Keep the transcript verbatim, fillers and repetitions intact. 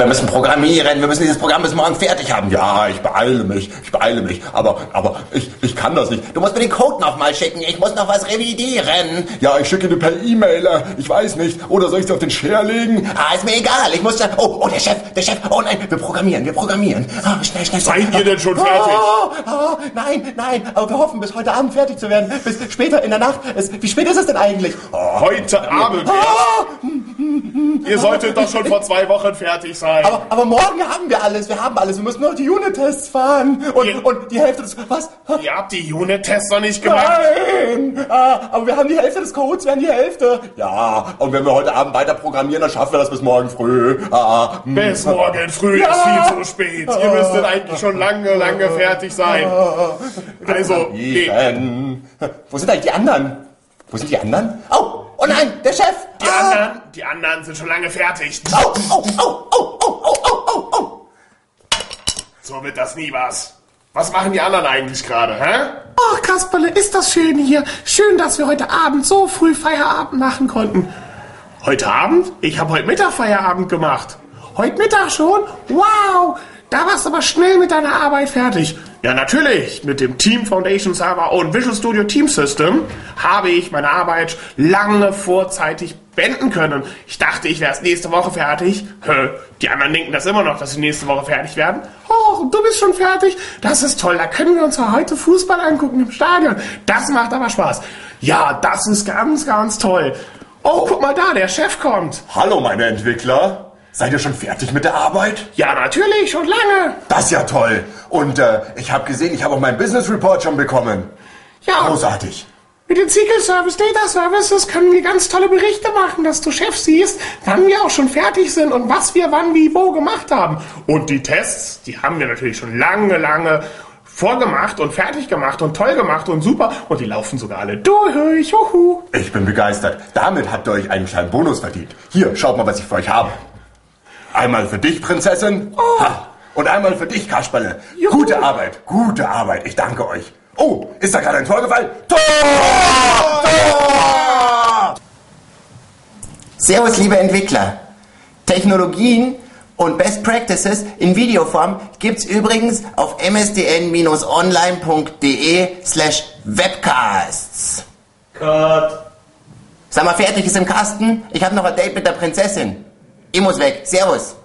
wir müssen programmieren, wir müssen dieses Programm bis morgen fertig haben. Ja, ich beeile mich, ich beeile mich, aber, aber ich, ich kann das nicht. Du musst mir den Code noch mal schicken, ich muss noch was revidieren. Ja, ich schicke dir per E-Mail, ich weiß nicht. Oder soll ich es auf den Share legen? Ah, ist mir egal, ich muss da... Oh, oh, der Chef, der Chef, oh nein, wir programmieren, wir programmieren. Ah, schnell, schnell, schnell. Seid ihr denn schon fertig? Oh, oh, nein, nein, aber wir hoffen, bis heute Abend fertig zu werden. Bis später in der Nacht. Es, wie spät ist es denn eigentlich? Oh, heute Abend erst. Ihr solltet doch schon vor zwei Wochen fertig sein. Aber, aber morgen haben wir alles, wir haben alles. Wir müssen nur die Unit-Tests fahren. Und, Ihr, und die Hälfte des... Was? Ihr habt die Unit-Tests noch nicht gemacht. Nein! Ah, aber wir haben die Hälfte des Codes, wir haben die Hälfte. Ja, und wenn wir heute Abend weiter programmieren, dann schaffen wir das bis morgen früh. Ah, bis morgen früh ja. Ist viel zu spät. Ihr müsstet eigentlich schon lange, lange fertig sein. Also, nee. Wo sind eigentlich die anderen? Wo sind die anderen? Oh, oh nein, der Chef! Die ah. anderen, die anderen sind schon lange fertig. Oh, oh, oh, oh, oh, oh, oh, oh. So wird das nie was. Was machen die anderen eigentlich gerade, hä? Ach, Kasperle, ist das schön hier. Schön, dass wir heute Abend so früh Feierabend machen konnten. Heute Abend? Ich habe heute Mittag Feierabend gemacht. Heute Mittag schon? Wow, da warst du aber schnell mit deiner Arbeit fertig. Ja, natürlich. Mit dem Team Foundation Server und Visual Studio Team System habe ich meine Arbeit lange vorzeitig beenden können. Ich dachte, ich wäre erst nächste Woche fertig. Die anderen denken das immer noch, dass sie nächste Woche fertig werden. Oh, du bist schon fertig? Das ist toll. Da können wir uns ja heute Fußball angucken im Stadion. Das macht aber Spaß. Ja, das ist ganz, ganz toll. Oh, guck mal da, der Chef kommt. Hallo, meine Entwickler. Seid ihr schon fertig mit der Arbeit? Ja, natürlich, schon lange. Das ist ja toll. Und äh, ich habe gesehen, ich habe auch meinen Business Report schon bekommen. Ja. Großartig. Mit den S Q L Service Data Services können wir ganz tolle Berichte machen, dass du Chef siehst, wann wir auch schon fertig sind und was wir wann, wie, wo gemacht haben. Und die Tests, die haben wir natürlich schon lange, lange vorgemacht und fertig gemacht und toll gemacht und super. Und die laufen sogar alle durch. Juhu. Ich bin begeistert. Damit habt ihr euch einen kleinen Bonus verdient. Hier, schaut mal, was ich für euch habe. Einmal für dich, Prinzessin. Oh. Ha. Und einmal für dich, Kasperle. Juhu. Gute Arbeit, gute Arbeit. Ich danke euch. Oh, ist da gerade ein Tor gefallen? Tor! Tor! Servus, liebe Entwickler. Technologien und Best Practices in Videoform gibt's übrigens auf msdn-online.de slash webcasts. Cut. Sag mal, fertig ist im Kasten? Ich habe noch ein Date mit der Prinzessin. Ich muss weg. Servus.